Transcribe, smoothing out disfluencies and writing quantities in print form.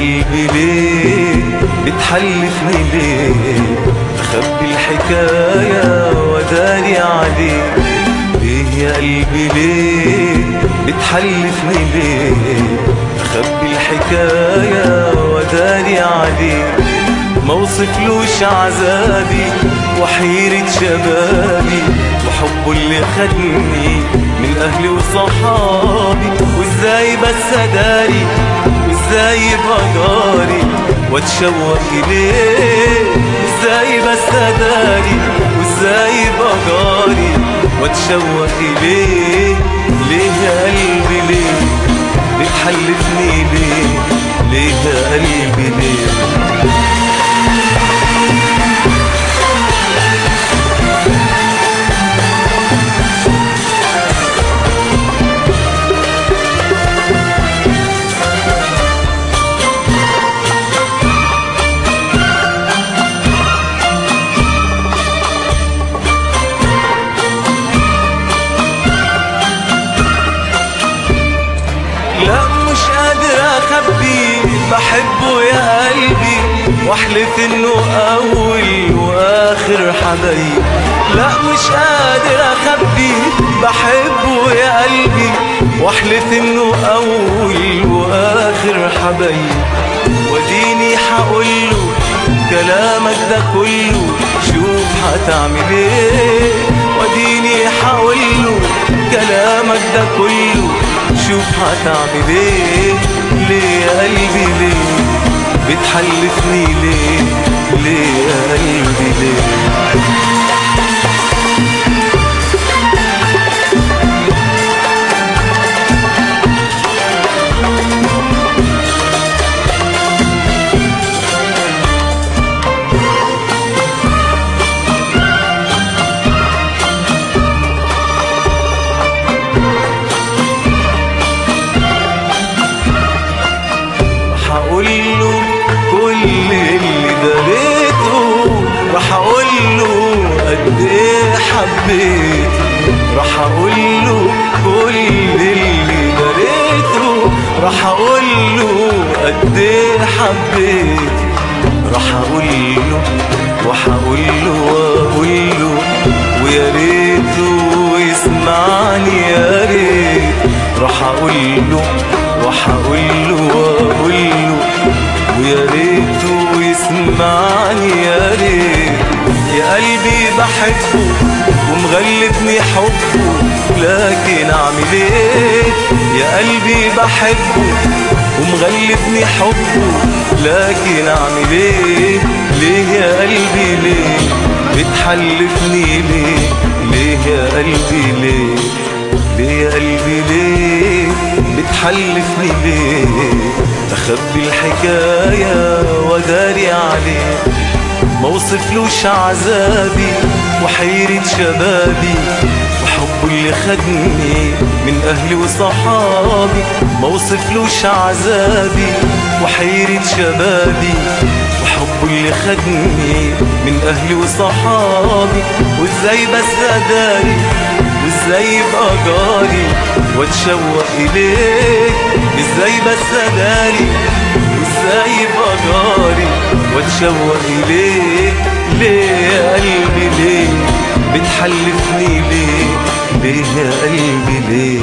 قلبي ليه بتحلفني ليه؟ أخبي الحكاية وداري عليك. ليه يا قلبي ليه بتحلفني ليه؟ أخبي الحكاية وداري عليك. موصفلوش عذابي وحيرة شبابي وحبه اللي خدني من أهلي وصحابي. وإزاي بس أداري وإزاي يبقى جاري واتشوق إليه؟ إزاي بس أداري وإزاي يبقى جاري واتشوق إليه؟ ليه يا قلبي ليه بتحلفني ليه؟ ليه يا قلبي ليه؟ بحبه يا قلبي واحلف انه اول واخر حبايب. لا مش قادر اخبي بحبه يا قلبي واحلف انه اول واخر حبايب. وديني حقوله كلامك ده كله شوف هتعمل ايه. وديني حقوله كلامك ده كله شوف هتعمل ايه. ليه يا قلبي ليه بتحلفني ليه؟ ليه يا قلبي ليه؟ هقوله كل اللي دريته، راح اقوله قد ايه حبيته. راح اقوله كل اللي دريته، راح اقوله قد ايه حبيته. راح اقوله وهقوله واقوله ويا ريته يسمعني يا ريت. راح اقوله وهقوله واقوله ويا ريته يسمعني يا ريت. يا قلبي بحبه ومغلبني حبه لكن اعمل ايه؟ يا قلبي بحبه ومغلبني حبه لكن اعمل ايه؟ ليه يا قلبي ليه بتحلفني ليه؟ ليه يا قلبي ليه؟ ليه يا قلبي ليه بتحلفني ليه؟ أخبي الحكاية وداري عليه. موصفلوش عذابي وحيرة شبابي وحبه اللي خدني من أهلي وصحابي. موصفلوش عذابي وحيرة شبابي وحبه اللي خدني من أهلي وصحابي. وإزاي بس أداري وإزاي يبقى جاري واتشوق إليك؟ إزاي بس أداري وإزاي يبقى جاري واتشوق إليك؟ ليه يا قلبي ليه بتحلفني ليه؟ ليه يا قلبي ليه؟